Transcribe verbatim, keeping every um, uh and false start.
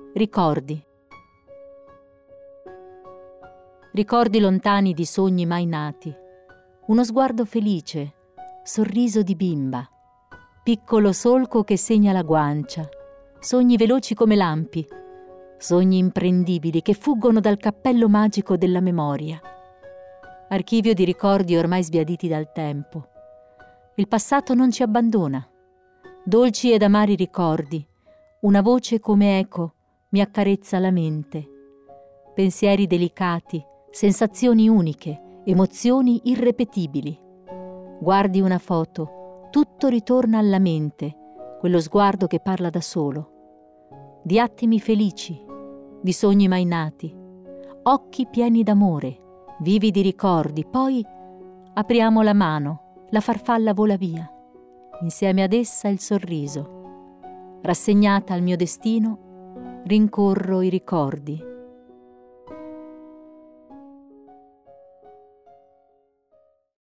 Ricordi. Ricordi lontani di sogni mai nati, uno sguardo felice, sorriso di bimba, piccolo solco che segna la guancia, sogni veloci come lampi, sogni imprendibili che fuggono dal cappello magico della memoria. Archivio di ricordi ormai sbiaditi dal tempo. Il passato non ci abbandona. Dolci ed amari ricordi, una voce come eco mi accarezza la mente. Pensieri delicati, sensazioni uniche, emozioni irrepetibili. Guardi una foto, tutto ritorna alla mente, quello sguardo che parla da solo. Di attimi felici, di sogni mai nati, occhi pieni d'amore, vivi di ricordi, poi apriamo la mano, la farfalla vola via, insieme ad essa il sorriso. Rassegnata al mio destino, rincorro i ricordi.